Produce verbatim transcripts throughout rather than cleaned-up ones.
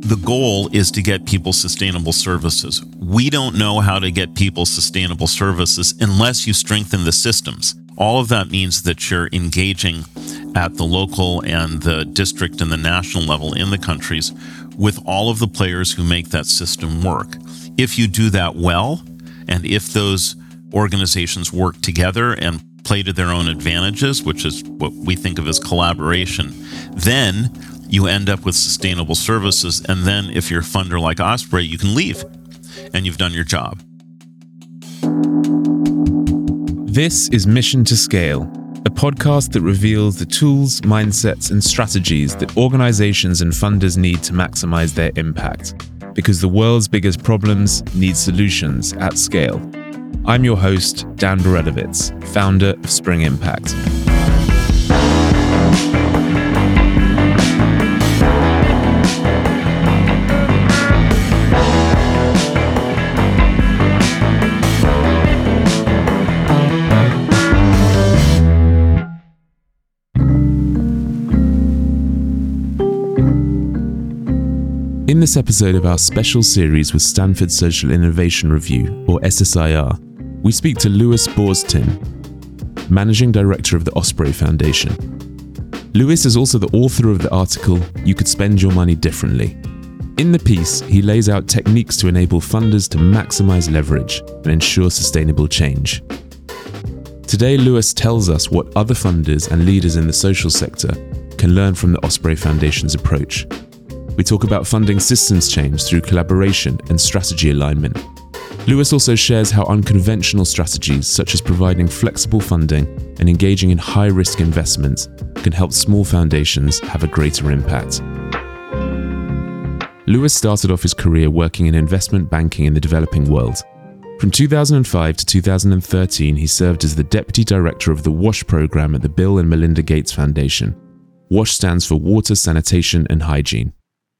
The goal is to get people sustainable services. We don't know how to get people sustainable services unless you strengthen the systems. All of that means that you're engaging at the local and the district and the national level in the countries with all of the players who make that system work. If you do that well, and if those organizations work together and play to their own advantages, which is what we think of as collaboration, then you end up with sustainable services. And then if you're a funder like Osprey, you can leave and you've done your job. This is Mission to Scale, a podcast that reveals the tools, mindsets, and strategies that organizations and funders need to maximize their impact, because the world's biggest problems need solutions at scale. I'm your host, Dan Beredovitz, founder of Spring Impact. In this episode of our special series with Stanford Social Innovation Review, or S S I R, we speak to Louis Boorstin, Managing Director of the Osprey Foundation. Louis is also the author of the article, You Could Spend Your Money Differently. In the piece, he lays out techniques to enable funders to maximize leverage and ensure sustainable change. Today, Louis tells us what other funders and leaders in the social sector can learn from the Osprey Foundation's approach. We talk about funding systems change through collaboration and strategy alignment. Louis also shares how unconventional strategies such as providing flexible funding and engaging in high-risk investments can help small foundations have a greater impact. Louis started off his career working in investment banking in the developing world. From two thousand five to two thousand thirteen, he served as the Deputy Director of the WASH program at the Bill and Melinda Gates Foundation. WASH stands for Water, Sanitation and Hygiene.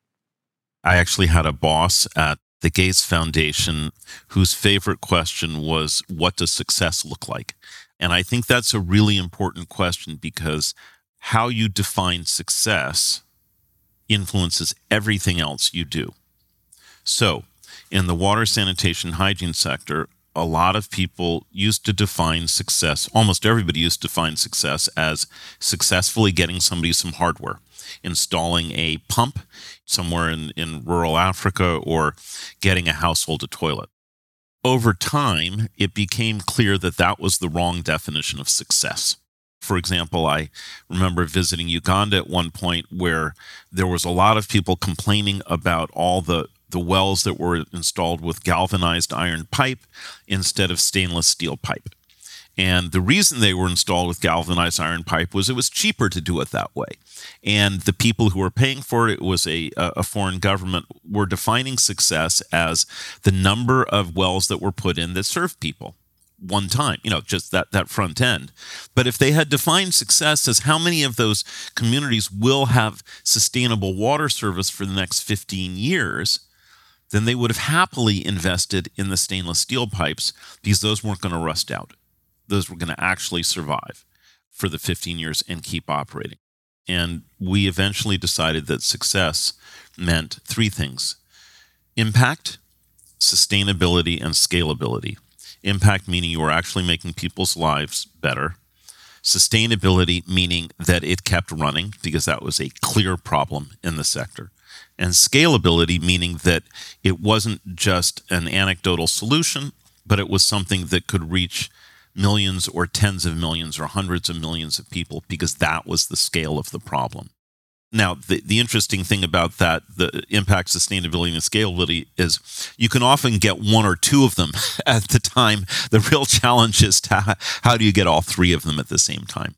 I actually had a boss at the Gates Foundation whose favorite question was, what does success look like? And I think that's a really important question because how you define success influences everything else you do. So in the water, sanitation, hygiene sector, a lot of people used to define success, almost everybody used to define success as successfully getting somebody some hardware, installing a pump somewhere in, in rural Africa, or getting a household a toilet. Over time, it became clear that that was the wrong definition of success. For example, I remember visiting Uganda at one point where there was a lot of people complaining about all the the wells that were installed with galvanized iron pipe instead of stainless steel pipe. And the reason they were installed with galvanized iron pipe was it was cheaper to do it that way. And the people who were paying for it, it was a, a foreign government, were defining success as the number of wells that were put in that served people one time, you know, just that, that front end. But if they had defined success as how many of those communities will have sustainable water service for the next fifteen years, then they would have happily invested in the stainless steel pipes because those weren't going to rust out. Those were going to actually survive for the fifteen years and keep operating. And we eventually decided that success meant three things: impact, sustainability, and scalability. Impact meaning you were actually making people's lives better. Sustainability meaning that it kept running because that was a clear problem in the sector. And scalability meaning that it wasn't just an anecdotal solution, but it was something that could reach millions or tens of millions or hundreds of millions of people because that was the scale of the problem. Now, the, the interesting thing about that, the impact, sustainability, and scalability is you can often get one or two of them at the time. The real challenge is to, how do you get all three of them at the same time?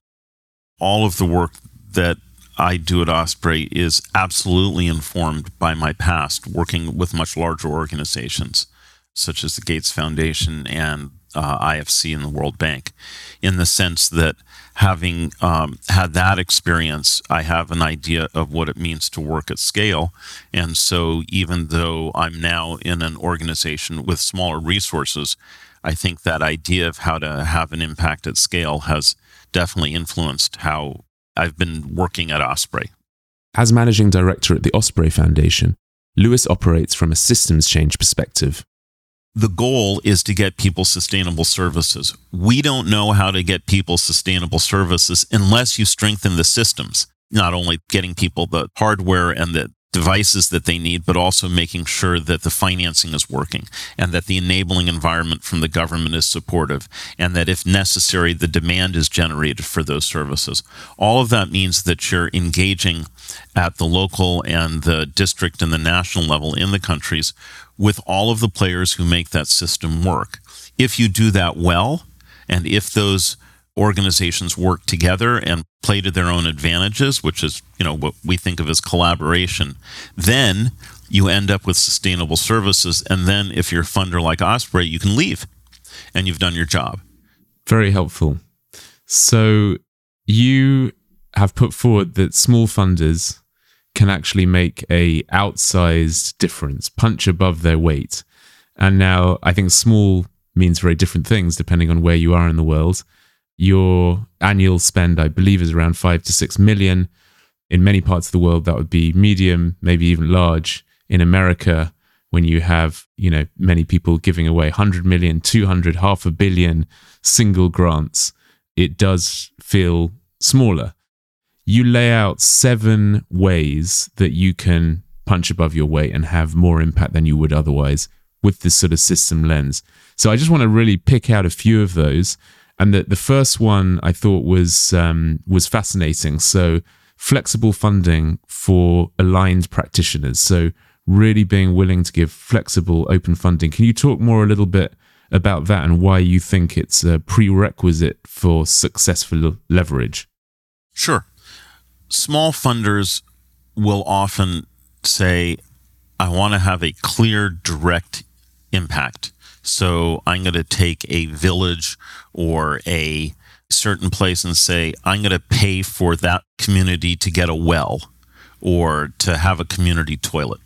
All of the work that I do at Osprey is absolutely informed by my past working with much larger organizations such as the Gates Foundation and uh, I F C and the World Bank, in the sense that having um, had that experience, I have an idea of what it means to work at scale. And so even though I'm now in an organization with smaller resources, I think that idea of how to have an impact at scale has definitely influenced how I've been working at Osprey. As managing director at the Osprey Foundation, Lewis operates from a systems change perspective. The goal is to get people sustainable services. We don't know how to get people sustainable services unless you strengthen the systems, not only getting people the hardware and the devices that they need, but also making sure that the financing is working and that the enabling environment from the government is supportive and that if necessary, the demand is generated for those services. All of that means that you're engaging at the local and the district and the national level in the countries with all of the players who make that system work. If you do that well, and if those organizations work together and play to their own advantages, which is, you know, what we think of as collaboration, then you end up with sustainable services. And then if you're a funder like Osprey, you can leave and you've done your job. Very helpful. So you have put forward that small funders can actually make a outsized difference, punch above their weight. And now I think small means very different things depending on where you are in the world. Your annual spend, I believe, is around five to six million. In many parts of the world, that would be medium, maybe even large. In America, when you have, you know, many people giving away one hundred million, two hundred, half a billion single grants, it does feel smaller. You lay out seven ways that you can punch above your weight and have more impact than you would otherwise with this sort of system lens. So I just want to really pick out a few of those. And the, the first one I thought was um, was fascinating. So flexible funding for aligned practitioners. So really being willing to give flexible, open funding. Can you talk more a little bit about that and why you think it's a prerequisite for successful leverage? Sure. Small funders will often say, I want to have a clear, direct impact. So I'm going to take a village or a certain place and say, I'm going to pay for that community to get a well or to have a community toilet.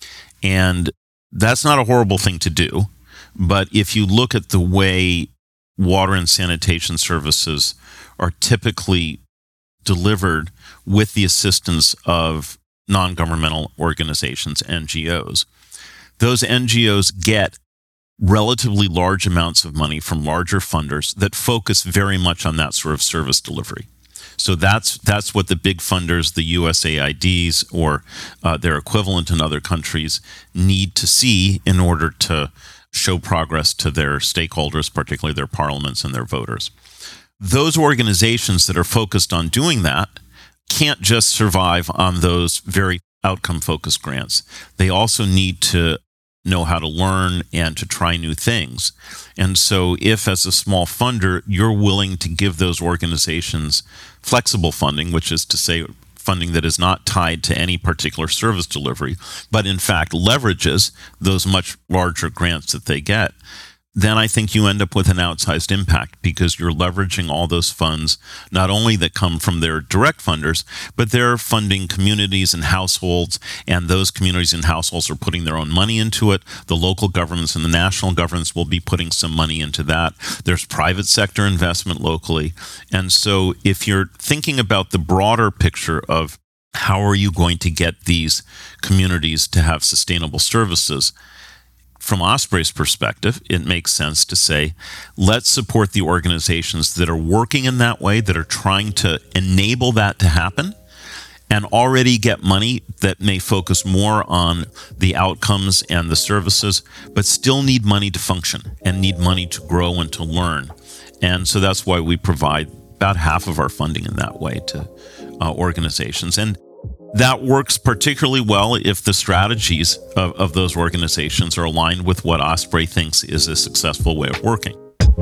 And that's not a horrible thing to do. But if you look at the way water and sanitation services are typically delivered with the assistance of non-governmental organizations, N G Os, those N G Os get relatively large amounts of money from larger funders that focus very much on that sort of service delivery. So that's that's what the big funders, the U S A I Ds or uh, their equivalent in other countries, need to see in order to show progress to their stakeholders, particularly their parliaments and their voters. Those organizations that are focused on doing that can't just survive on those very outcome-focused grants. They also need to know how to learn and to try new things. And so if as a small funder, you're willing to give those organizations flexible funding, which is to say funding that is not tied to any particular service delivery, but in fact leverages those much larger grants that they get, then I think you end up with an outsized impact because you're leveraging all those funds, not only that come from their direct funders, but they're funding communities and households, and those communities and households are putting their own money into it. The local governments and the national governments will be putting some money into that. There's private sector investment locally. And so if you're thinking about the broader picture of how are you going to get these communities to have sustainable services, from Osprey's perspective, it makes sense to say, let's support the organizations that are working in that way, that are trying to enable that to happen, and already get money that may focus more on the outcomes and the services, but still need money to function and need money to grow and to learn. And so that's why we provide about half of our funding in that way to uh, organizations. And that works particularly well if the strategies of, of those organizations are aligned with what Osprey thinks is a successful way of working.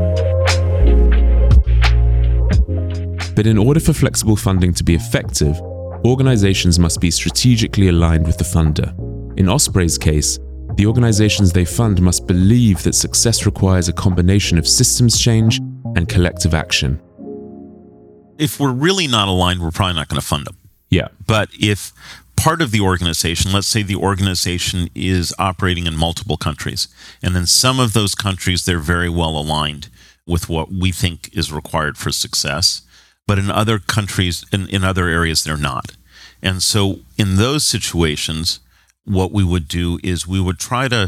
But in order for flexible funding to be effective, organizations must be strategically aligned with the funder. In Osprey's case, the organizations they fund must believe that success requires a combination of systems change and collective action. If we're really not aligned, we're probably not going to fund them. Yeah. But if part of the organization, let's say the organization is operating in multiple countries, and in some of those countries, they're very well aligned with what we think is required for success, but in other countries, in, in other areas, they're not. And so in those situations, what we would do is we would try to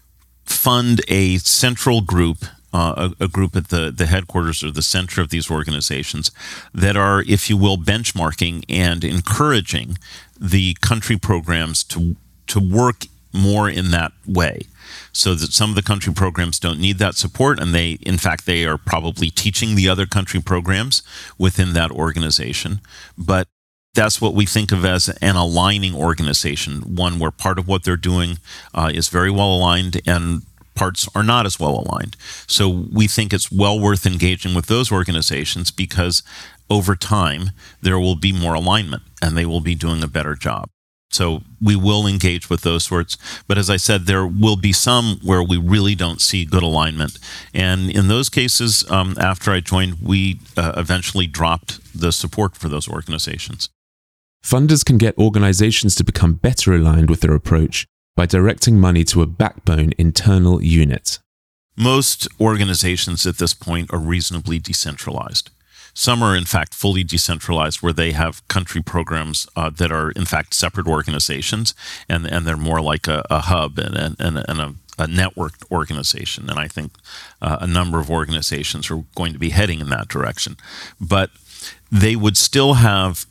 fund a central group, uh, a, a group at the, the headquarters or the center of these organizations that are, if you will, benchmarking and encouraging the country programs to to work more in that way, so that some of the country programs don't need that support, and they, in fact, they are probably teaching the other country programs within that organization. But that's what we think of as an aligning organization, one where part of what they're doing uh, is very well aligned and parts are not as well aligned. So we think it's well worth engaging with those organizations, because over time there will be more alignment and they will be doing a better job. So we will engage with those sorts. But as I said, there will be some where we really don't see good alignment. And in those cases, um, after I joined, we uh, eventually dropped the support for those organizations. Funders can get organizations to become better aligned with their approach by directing money to a backbone internal unit. Most organizations at this point are reasonably decentralized. Some are, in fact, fully decentralized, where they have country programs uh, that are, in fact, separate organizations, and, and they're more like a, a hub and, and, and a, a networked organization. And I think uh, a number of organizations are going to be heading in that direction. But they would still have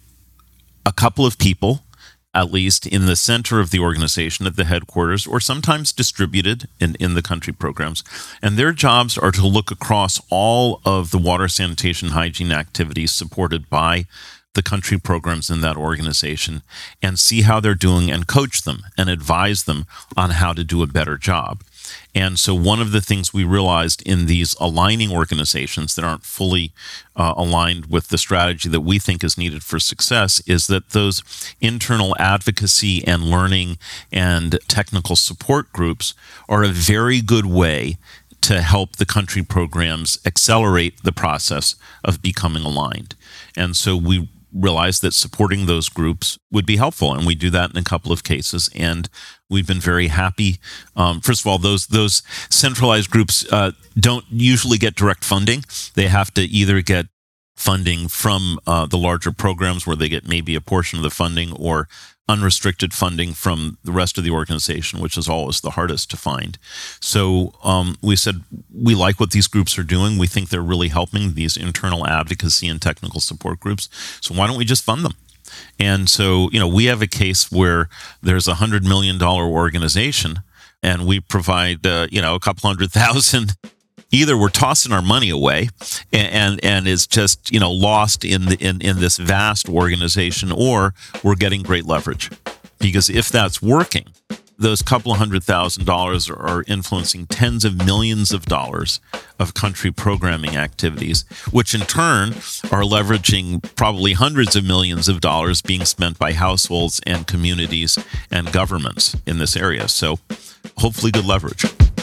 a couple of people, at least in the center of the organization at the headquarters, or sometimes distributed in, in the country programs. And their jobs are to look across all of the water, sanitation, hygiene activities supported by the country programs in that organization and see how they're doing and coach them and advise them on how to do a better job. And so one of the things we realized in these aligning organizations that aren't fully uh, aligned with the strategy that we think is needed for success is that those internal advocacy and learning and technical support groups are a very good way to help the country programs accelerate the process of becoming aligned. And so we realized that supporting those groups would be helpful, and we do that in a couple of cases, and we've been very happy. Um, first of all, those those centralized groups uh, don't usually get direct funding. They have to either get funding from uh, the larger programs, where they get maybe a portion of the funding, or unrestricted funding from the rest of the organization, which is always the hardest to find. So um, we said we like what these groups are doing. We think they're really helping these internal advocacy and technical support groups. So why don't we just fund them? And so, you know, we have a case where there's a hundred million dollar organization, and we provide, uh, you know, a couple hundred thousand. Either we're tossing our money away and, and and it's just, you know, lost in the in, in this vast organization, or we're getting great leverage. Because if that's working, those couple of hundred thousand dollars are influencing tens of millions of dollars of country programming activities, which in turn are leveraging probably hundreds of millions of dollars being spent by households and communities and governments in this area. So hopefully good leverage.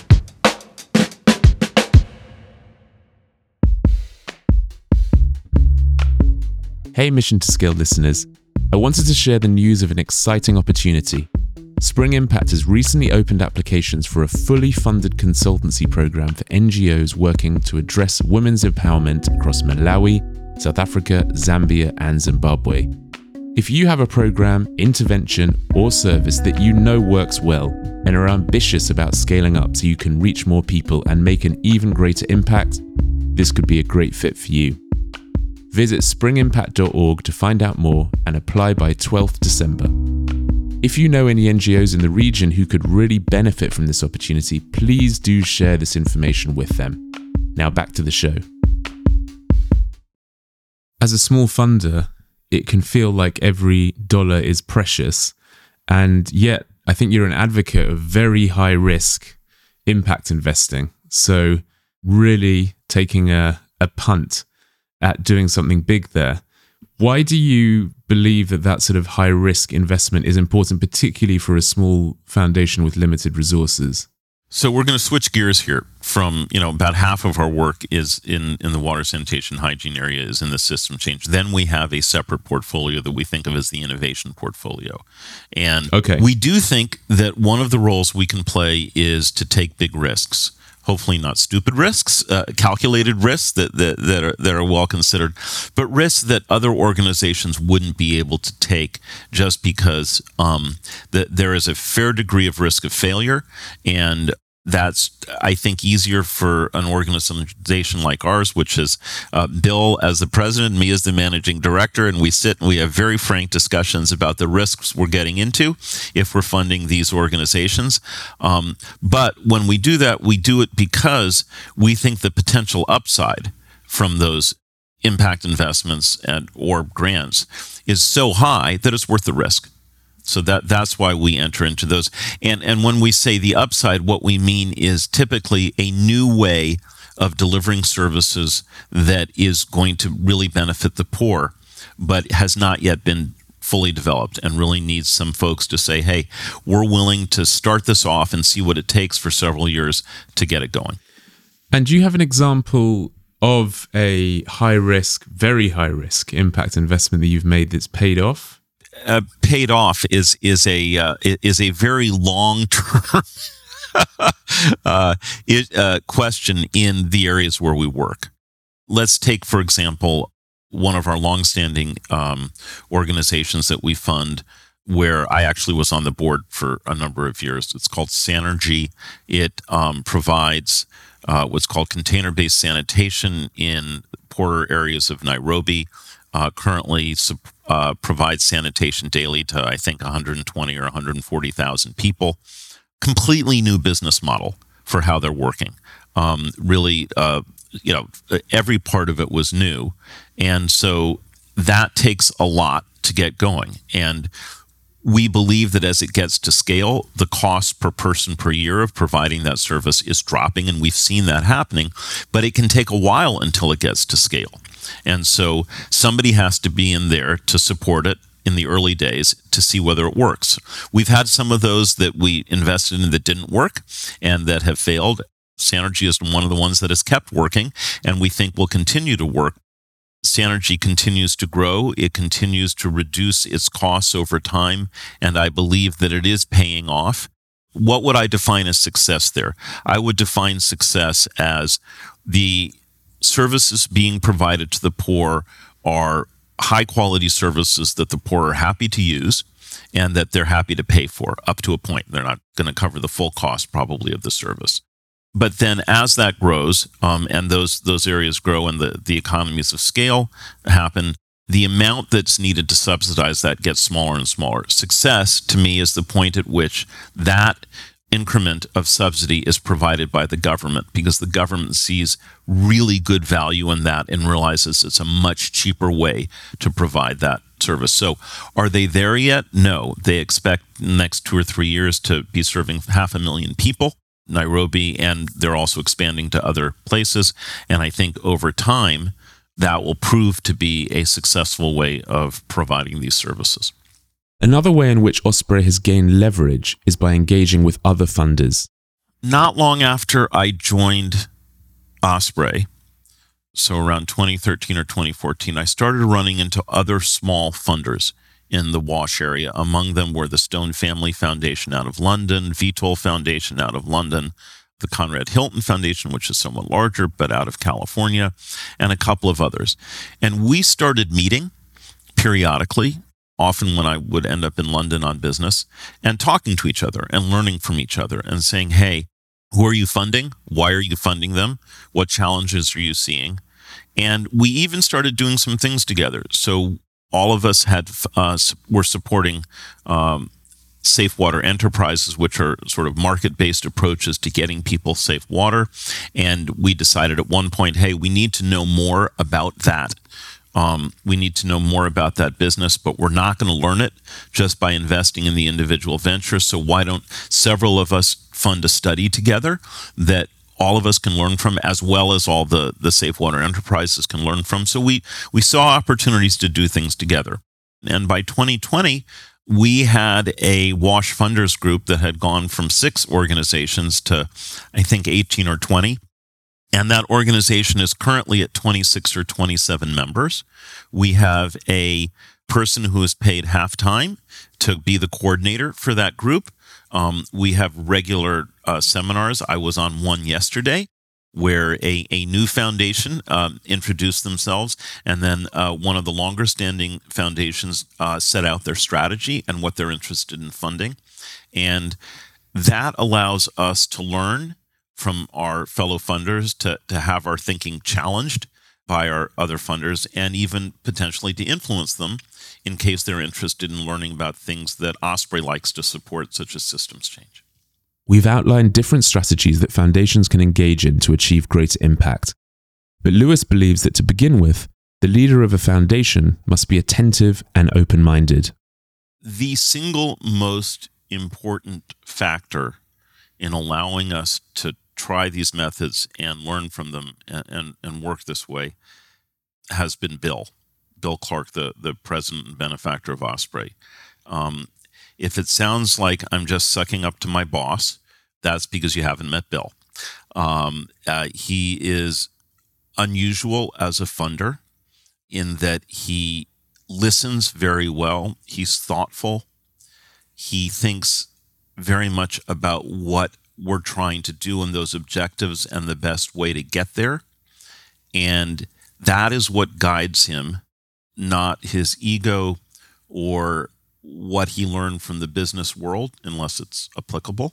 Hey Mission to Scale listeners, I wanted to share the news of an exciting opportunity. Spring Impact has recently opened applications for a fully funded consultancy program for N G Os working to address women's empowerment across Malawi, South Africa, Zambia, and Zimbabwe. If you have a program, intervention, or service that you know works well and are ambitious about scaling up so you can reach more people and make an even greater impact, this could be a great fit for you. Visit spring impact dot org to find out more and apply by twelfth December. If you know any N G Os in the region who could really benefit from this opportunity, please do share this information with them. Now back to the show. As a small funder, it can feel like every dollar is precious, and yet I think you're an advocate of very high risk impact investing. So really taking a, a punt at doing something big there. Why do you believe that that sort of high risk investment is important, particularly for a small foundation with limited resources? So we're going to switch gears here from, you know, about half of our work is in, in the water, sanitation, hygiene area is in the system change. Then we have a separate portfolio that we think of as the innovation portfolio. And okay. we do think that one of the roles we can play is to take big risks. hopefully not stupid risks, uh, calculated risks that, that, that, are, that are well considered, but risks that other organizations wouldn't be able to take just because um, the, there is a fair degree of risk of failure. And that's, I think, easier for an organization like ours, which is uh, Bill as the president, me as the managing director, and we sit and we have very frank discussions about the risks we're getting into if we're funding these organizations. Um, but when we do that, we do it because we think the potential upside from those impact investments and or grants is so high that it's worth the risk. So that that's why we enter into those. And and when we say the upside, what we mean is typically a new way of delivering services that is going to really benefit the poor, but has not yet been fully developed and really needs some folks to say, hey, we're willing to start this off and see what it takes for several years to get it going. And do you have an example of a high risk, very high risk impact investment that you've made that's paid off? Uh, paid off is is a uh, is a very long term uh, it, uh, question in the areas where we work. Let's take, for example, one of our longstanding um, organizations that we fund, where I actually was on the board for a number of years. It's called Sanergy. It um, provides uh, what's called container-based sanitation in poorer areas of Nairobi. Uh, currently uh, provides sanitation daily to, I think, one hundred twenty or one hundred forty thousand people. Completely new business model for how they're working. Um, really, uh, you know, every part of it was new. And so that takes a lot to get going. And we believe that as it gets to scale, the cost per person per year of providing that service is dropping, and we've seen that happening, but it can take a while until it gets to scale. And so somebody has to be in there to support it in the early days to see whether it works. We've had some of those that we invested in that didn't work and that have failed. Sanergy is one of the ones that has kept working, and we think will continue to work. Sanergy continues to grow. It continues to reduce its costs over time, and I believe that it is paying off. What would I define as success there? I would define success as the services being provided to the poor are high quality services that the poor are happy to use and that they're happy to pay for up to a point. They're not going to cover the full cost probably of the service. But then as that grows um, and those those areas grow and the, the economies of scale happen, the amount that's needed to subsidize that gets smaller and smaller. Success, to me, is the point at which that increment of subsidy is provided by the government, because the government sees really good value in that and realizes it's a much cheaper way to provide that service. So are they there yet? No. They expect in the next two or three years to be serving half a million people, Nairobi, and they're also expanding to other places. And I think over time, that will prove to be a successful way of providing these services. Another way in which Osprey has gained leverage is by engaging with other funders. Not long after I joined Osprey, so around twenty thirteen or twenty fourteen, I started running into other small funders in the Wash area. Among them were the Stone Family Foundation out of London, V TOL Foundation out of London, the Conrad Hilton Foundation, which is somewhat larger, but out of California, and a couple of others. And we started meeting periodically, often when I would end up in London on business, and talking to each other and learning from each other and saying, hey, who are you funding? Why are you funding them? What challenges are you seeing? And we even started doing some things together. So all of us had uh, were supporting um, safe water enterprises, which are sort of market-based approaches to getting people safe water. And we decided at one point, hey, we need to know more about that. Um, we need to know more about that business, but we're not going to learn it just by investing in the individual venture. So why don't several of us fund a study together that all of us can learn from, as well as all the, the safe water enterprises can learn from? So we, we saw opportunities to do things together. And by twenty twenty, we had a WASH funders group that had gone from six organizations to, I think, eighteen or twenty. And that organization is currently at twenty-six or twenty-seven members. We have a person who is paid half-time to be the coordinator for that group. Um, we have regular uh, seminars. I was on one yesterday where a, a new foundation um, introduced themselves, and then uh, one of the longer-standing foundations uh, set out their strategy and what they're interested in funding. And that allows us to learn from our fellow funders, to, to have our thinking challenged by our other funders, and even potentially to influence them in case they're interested in learning about things that Osprey likes to support, such as systems change. We've outlined different strategies that foundations can engage in to achieve greater impact. But Lewis believes that to begin with, the leader of a foundation must be attentive and open-minded. The single most important factor in allowing us to try these methods and learn from them and, and, and work this way has been Bill. Bill Clark, the, the president and benefactor of Osprey. Um, if it sounds like I'm just sucking up to my boss, that's because you haven't met Bill. Um, uh, he is unusual as a funder in that he listens very well. He's thoughtful. He thinks very much about what we're trying to do and those objectives and the best way to get there. And that is what guides him, not his ego or what he learned from the business world, unless it's applicable.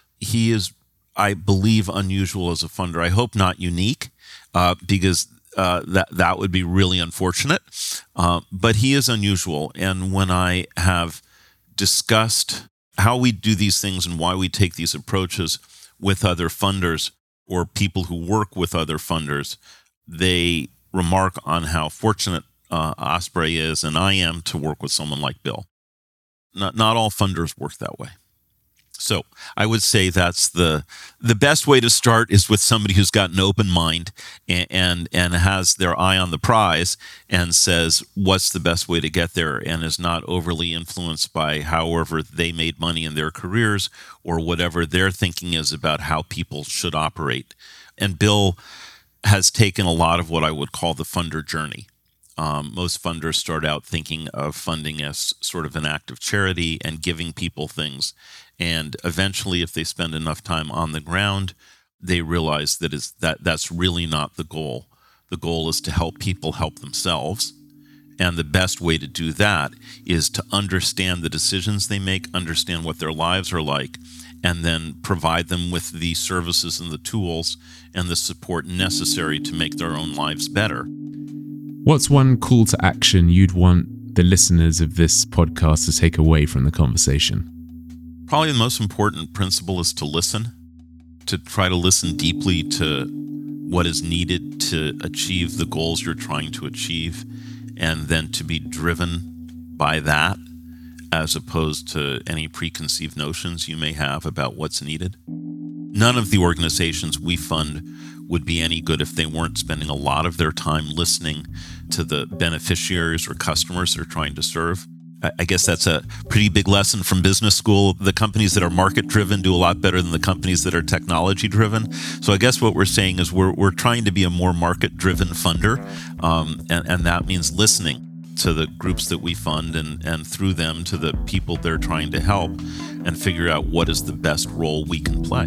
He is, I believe, unusual as a funder. I hope not unique, uh, because uh, that that would be really unfortunate. Uh, but he is unusual. And when I have discussed how we do these things and why we take these approaches with other funders or people who work with other funders, they remark on how fortunate uh, Osprey is, and I am, to work with someone like Bill. Not not all funders work that way. So I would say that's the the best way to start is with somebody who's got an open mind and, and and has their eye on the prize and says what's the best way to get there, and is not overly influenced by however they made money in their careers or whatever their thinking is about how people should operate. And Bill has taken a lot of what I would call the funder journey. Um, most funders start out thinking of funding as sort of an act of charity and giving people things. And eventually, if they spend enough time on the ground, they realize that is that that's really not the goal. The goal is to help people help themselves. And the best way to do that is to understand the decisions they make, understand what their lives are like, and then provide them with the services and the tools and the support necessary to make their own lives better. What's one call to action you'd want the listeners of this podcast to take away from the conversation? Probably the most important principle is to listen, to try to listen deeply to what is needed to achieve the goals you're trying to achieve, and then to be driven by that as opposed to any preconceived notions you may have about what's needed. None of the organizations we fund would be any good if they weren't spending a lot of their time listening to the beneficiaries or customers they're trying to serve. I guess that's a pretty big lesson from business school. The companies that are market-driven do a lot better than the companies that are technology-driven. So I guess what we're saying is we're we're trying to be a more market-driven funder, um, and, and that means listening to the groups that we fund and, and through them to the people they're trying to help, and figure out what is the best role we can play.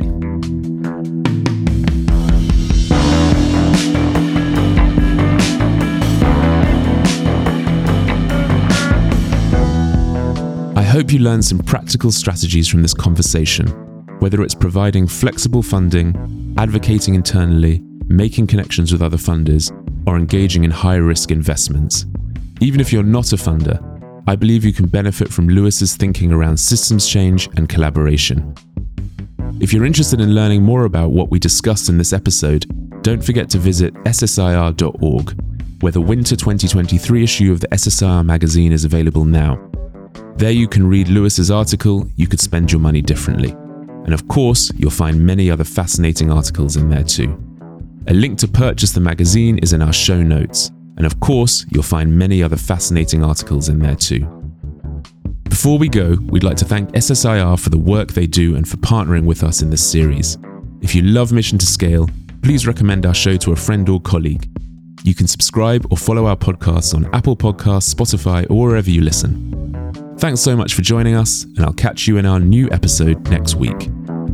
I hope you learned some practical strategies from this conversation, whether it's providing flexible funding, advocating internally, making connections with other funders, or engaging in high-risk investments. Even if you're not a funder, I believe you can benefit from Lewis's thinking around systems change and collaboration. If you're interested in learning more about what we discussed in this episode, don't forget to visit S S I R dot org, where the winter twenty twenty-three issue of the S S I R magazine is available now. There you can read Lewis's article, You Could Spend Your Money Differently. And of course, you'll find many other fascinating articles in there too. A link to purchase the magazine is in our show notes. And of course, you'll find many other fascinating articles in there too. Before we go, we'd like to thank S S I R for the work they do and for partnering with us in this series. If you love Mission to Scale, please recommend our show to a friend or colleague. You can subscribe or follow our podcasts on Apple Podcasts, Spotify, or wherever you listen. Thanks so much for joining us, and I'll catch you in our new episode next week.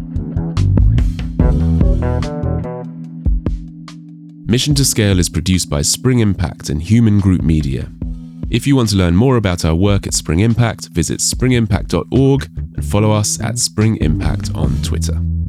Mission to Scale is produced by Spring Impact and Human Group Media. If you want to learn more about our work at Spring Impact, visit spring impact dot org and follow us at Spring Impact on Twitter.